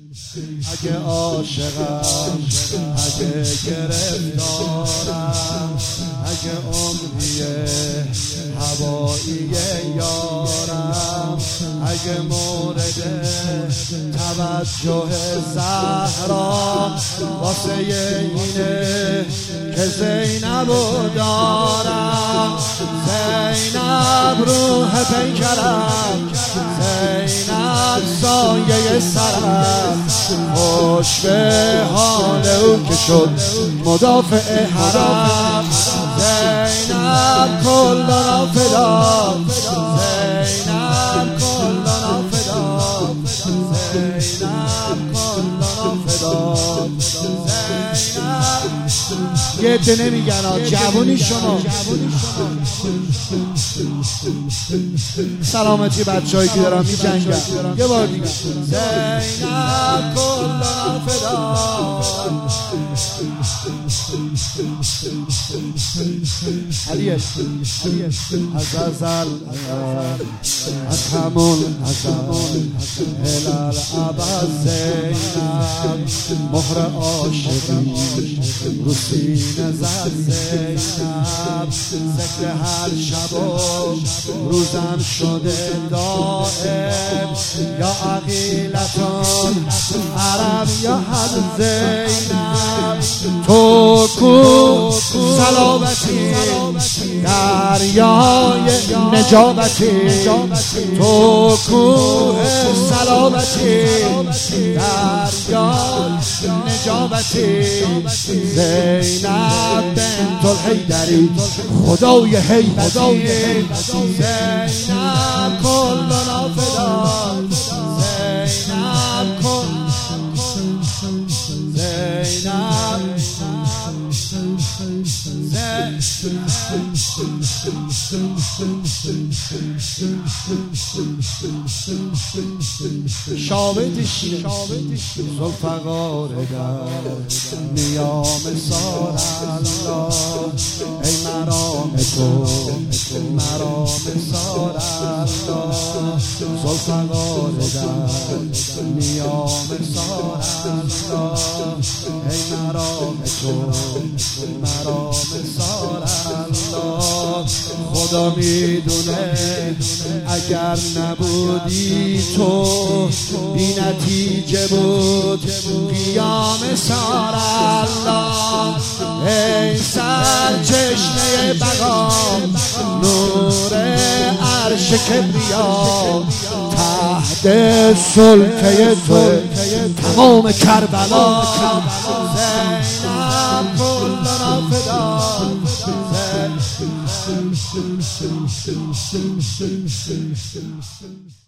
اگه عاشقم، اگه گرفتارم، اگه عمریه هوایی یارم، اگه مورد توجه زهرام، واسه اینه که زینبو دارم. زینب روح پیکرم، زینب سایه سرم، خوش به حال او که شد مدافع حرم. زینب کلنا فدا، زینب کلنا فدا، زینب کلنا فدا. یه عده نمیگن جوونی شما. سلامتی بچه‌هایی که دارن میجنگن. یه بار دیگه زینب کلنا فدا. علیه از ازل، از همون هلال عباس، زینب مهر عاشقی رو سینه زد. زینب ذکر هر شب و روزم شده دائم، یا عقیلتان عرب یا حد. زینب تو کو سلامتی، دریای نجابتی، تو کوه سلامتی، دریای نجابتی. زینب بنت الحیدری خدای حیبتی. زینب کلنا فدا، زینب شابدشی زلفقار در نیام سار الله. ای مرام تو مرام سار الله، زلفقار در نیام سار الله. ای مرام تو مرام سار الله. خدا میدونه اگر نبودی تو بی نتیجه بود قیام سار الله. ای سرچشمه بقام، نور عرش کبریا، تحت سلطه تو تمام کربلا. زینب کلنا فدا، زینب